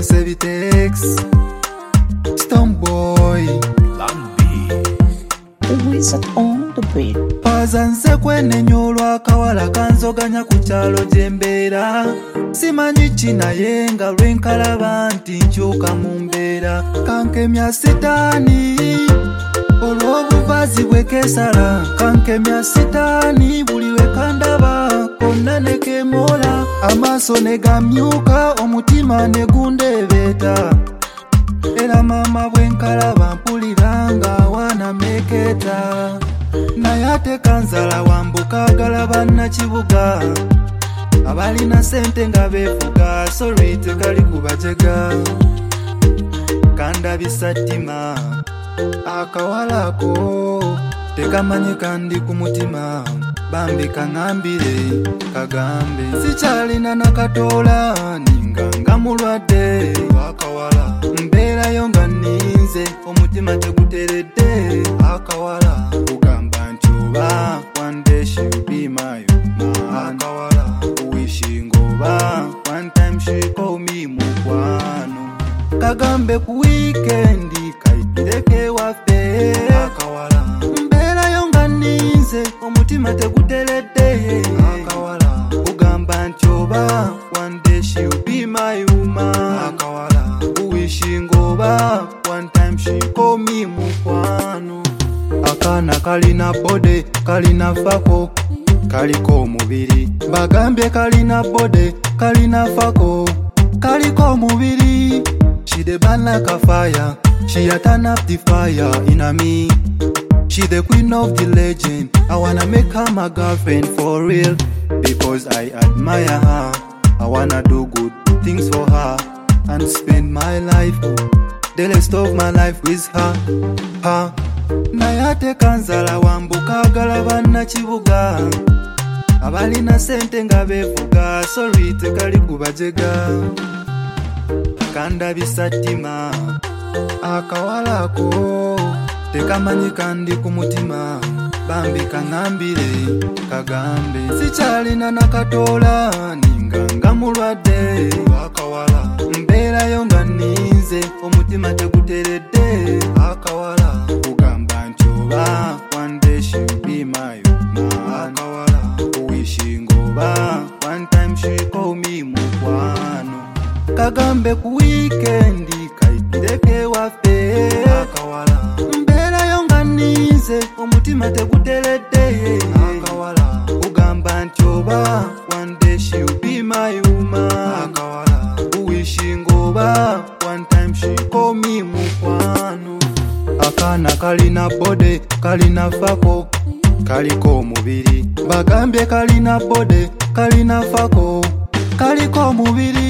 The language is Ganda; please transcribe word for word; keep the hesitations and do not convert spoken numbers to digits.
Sebitex, Stoneboy, Lambi, the wizard on the beat. Pazanse kwene nyolwa akawala kanzoganya ku kyalo gye mbeera. Simanyi kinaye nga lwenkalaba nti nkyuka mu mbeera. Kankemya sitaani olw'obuvaazi bwe keesala. Kankemya sitaani buli we kandaba konna ne keemola. Amaaso ne gamyuka omutima ne gundeebeeta. Era maama bwe nkalaba mpulira nga awaana meekeeta. Naye ate kanzala wambuka agala bannakibuga abalina sente nga beefuga. Sorry tekali kubajega kandabisa ttima akawala ako tekamanyi kandi ku mutima. Bambi kaŋambire kagambe sikyalina nakatoola ninga nga mulwadde akawala. Mbeerayo nga nninze omutima teguteredde akawala. Ugamba nti oba one day she'll be my woman akawala. Wishing oba one time she call me mukwano. Kagambe ku weekendi kayigireke waffe akawala. Mbeerayo nga nninze omutima teguteredde akawala. Ugamba nti oba one day she'll be my woman akawala. Wishing oba one time she call me mukwano. Akaana kalina bode kalina fako kaliko omubiri. Bagambye kalina bode kalina fako kaliko omubiri. She the burn like a fire, she a turn up the fire in a me. She the queen of the legend, I wanna make her my girlfriend for real. Because I admire her, I wanna do good things for her and spend my life, the rest of my life with her, her. Naye ate kanzala wambuka agala bannakibuga abalina sente nga beefuga. Sorry tekali kubajega kandabisa ttima akawala ako tekamanyi kandi ku mutima. Bambi kaŋambire kagambe sikyalina nakatoola ninga nga mulwadde akawala. Mbeerayo nga nninze omutima teguteredde akawala. Ugamba nti oba one day she'll be my woman akawala. Wishing oba one time she call me mukwano. Kagambe ku weekendi kayigireke waffe akawala. Mbeerayo nga nninze omutima teguteredde akawala. Ugamba nti oba one day she'll be my woman akawala. Wishing oba one time she call me mukwano. Akaana kalina bode kalina fako kaliko omubiri. Bagambye kalina bode kalina fako kaliko omubiri.